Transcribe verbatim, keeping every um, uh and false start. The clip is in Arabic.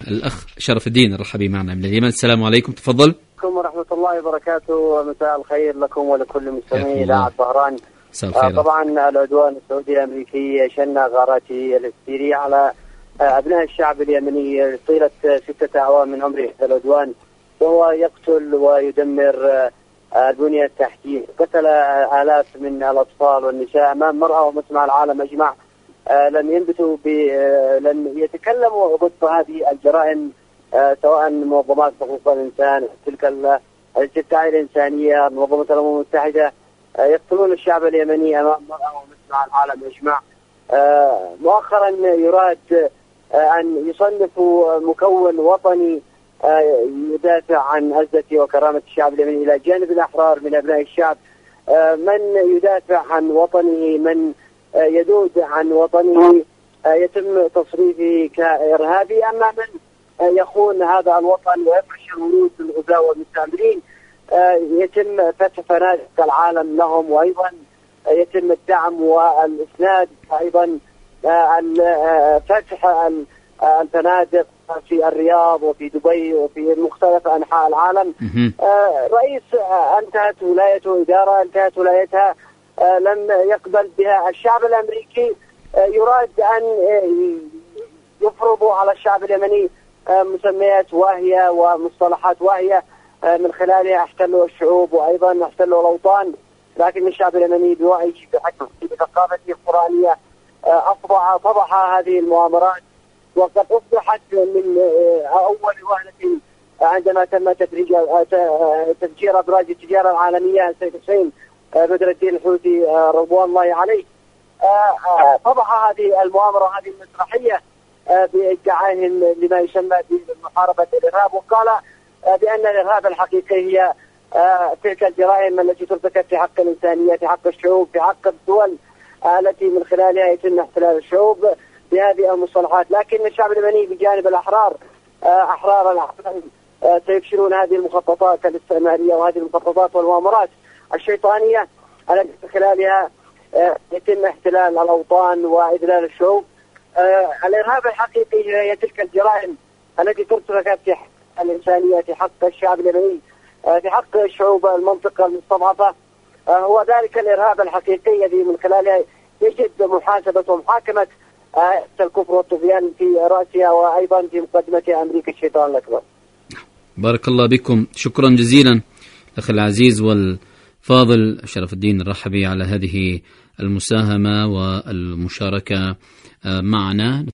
الأخ شرف الدين الرحبي معنا من اليمن. السلام عليكم، تفضل. عليكم ورحمة الله وبركاته، ومساء الخير لكم ولكل مستمعي إذاعة طهران. آه طبعا العدوان السعودي الأمريكي شن غاراته الهستيرية على آه أبناء الشعب اليمني طيلة ستة أعوام من عمر هذا العدوان، وهو يقتل ويدمر آه البنية التحتية. قتل آه آلاف من الأطفال والنساء أمام مرأى ومسمع العالم أجمع. آه لم ينبتوا آه لم يتكلموا ضد هذه الجرائم، آه سواء منظمات حقوق الإنسان، تلك التداعي الإنسانية، منظمة الأمم المتحدة، آه يقتلون الشعب اليمني أمام مرأى ومسمع العالم أجمع. آه مؤخرا يراد آه أن يصنفوا مكون وطني آه يدافع عن عزة وكرامة الشعب اليمني إلى جانب الأحرار من أبناء الشعب، آه من يدافع عن وطنه، من آه يذود عن وطنه آه يتم تصنيفه كإرهابي، أما من يخون هذا الوطن ويفرش الورود للغزاة والمستعمرين يتم فتح فنادق العالم لهم، وأيضا يتم الدعم والإسناد، أيضا فتح الفنادق في الرياض وفي دبي وفي مختلف أنحاء العالم. رئيس انتهت ولايته، إدارة انتهت ولايتها لم يقبل بها الشعب الأمريكي، يراد أن يفرضوا على الشعب اليمني مسميات واهية ومصطلحات واهية من خلالها احتلوا الشعوب وأيضا احتلوا الأوطان، لكن الشعب اليمني بوعيه بثقافته القرآنية أصبح طبح هذه المؤامرات، وقد أصبحت من أول وهلة عندما تم تفجير أبراج التجارة العالمية السيد حسين بدر الدين الحوثي رضوان الله عليه، طبح هذه المؤامرة هذه المسرحية بإدعائهم لما يسمى بمحاربة الإرهاب، وقال بأن الإرهاب الحقيقي هي تلك الجرائم التي ترتكب في حق الإنسانية، في حق الشعوب، في حق الدول التي من خلالها يتم احتلال الشعوب بهذه المصطلحات. لكن الشعب اليمني بجانب الأحرار أحرار العالم سيفشلون هذه المخططات الاستعمارية وهذه المخططات والمؤامرات الشيطانية التي من خلالها يتم احتلال الأوطان وإذلال الشعوب. آه الإرهاب الحقيقي هي تلك الجرائم التي ترتكب في حق الإنسانية، في حق الشعب اليمني، آه في حق الشعوب المنطقة المستضعفة. آه هو ذلك الإرهاب الحقيقي الذي من خلاله يجب محاسبة ومحاكمة آه الكفر والطغيان في رأسها وأيضا في مقدمتها أمريكا الشيطان الأكبر. بارك الله بكم، شكرا جزيلا أخي العزيز والفاضل شرف الدين الرحبي على هذه المساهمة والمشاركة معنا.